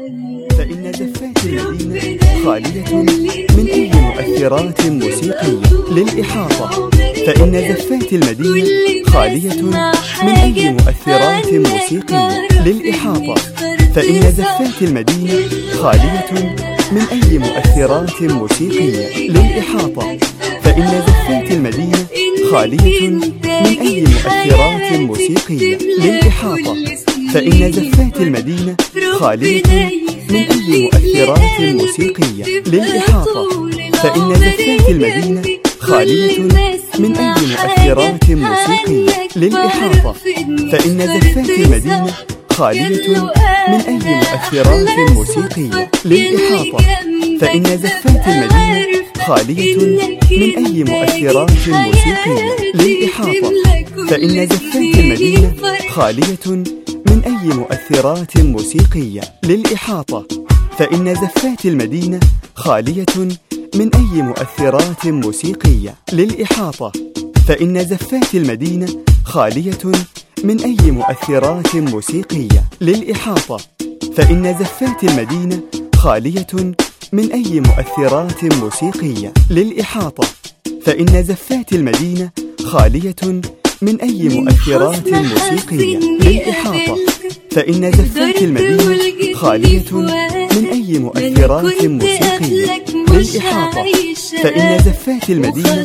فإن زفات المدينة خالية من أي مؤثرات موسيقية للإحاطة. فإن زفات المدينة خالية من أي مؤثرات موسيقية للإحاطة. فإن زفات المدينة خالية من أي مؤثرات موسيقية للإحاطة. فإن زفات المدينة خالية من أي مؤثرات موسيقية للإحاطة. فإن زفات المدينة خالية من أي مؤثرات موسيقية للإحاطة. فإن زفات المدينة خالية من أي مؤثرات موسيقية للإحاطة. فإن زفات المدينة خالية من أي مؤثرات موسيقية للإحاطة. فإن زفات المدينة خالية من أي مؤثرات موسيقية للإحاطة. فإن زفات المدينة خالية من أي مؤثرات موسيقية للإحاطة. فإن زفات المدينة خالية من أي مؤثرات موسيقية للإحاطة. فإن زفات المدينة خالية من أي مؤثرات موسيقية للإحاطة. فإن زفات المدينة خالية من أي مؤثرات موسيقية للإحاطة. فإن زفات المدينة خالية من أي مؤثرات موسيقية للإحاطة. فإن زفات المدينة خالية من أي مؤثرات موسيقية للإحاطة. فإن زفات المدينة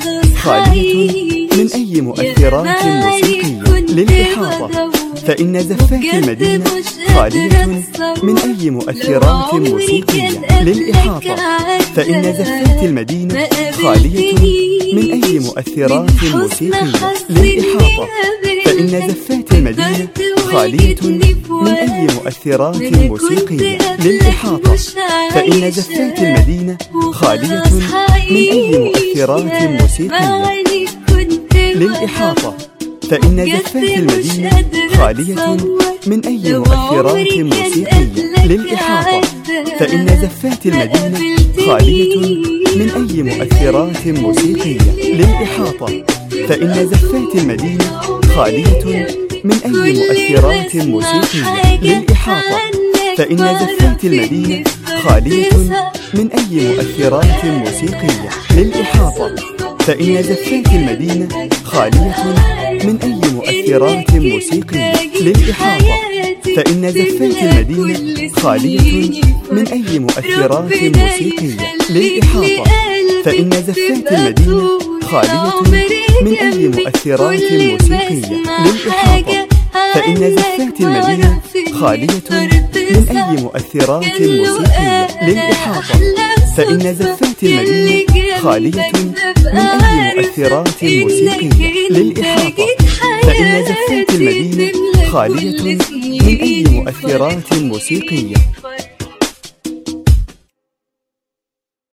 خالية من أي مؤثرات موسيقية للإحاطة. فإن زفات المدينة خالية من أي مؤثرات موسيقية للإحاطة. فإن زفات المدينة خالية من أي مؤثرات موسيقية للإحاطة. فإن زفات المدينة خالية من أي مؤثرات موسيقية للإحاطة. فإن زفات المدينة خالية من أي مؤثرات موسيقية للإحاطة. فإن زفات المدينة خالية من أي مؤثرات موسيقية للإحاطة. فإن زفات المدينة خالية من أي مؤثرات موسيقية للإحاطة. فإن زفات المدينة خالية من أي مؤثرات موسيقية للإحاطة. فإن زفات المدينة خالية من أي مؤثرات موسيقية للإحاطة. فإن زفات المدينة خالية من أي مؤثرات موسيقية للإحاطة. فإن زفات المدينة خالية من أي مؤثرات موسيقية للإحاطة. فإن زفات المدينة خالية من أي مؤثرات موسيقية للإحاطة. فإن زفات المدينة خالية من أي مؤثرات موسيقية للإحاطة. فإن زفات المدينة خالية من أي مؤثرات موسيقية للإحاطة. فإن زفات المدينة خالية من أي مؤثرات موسيقية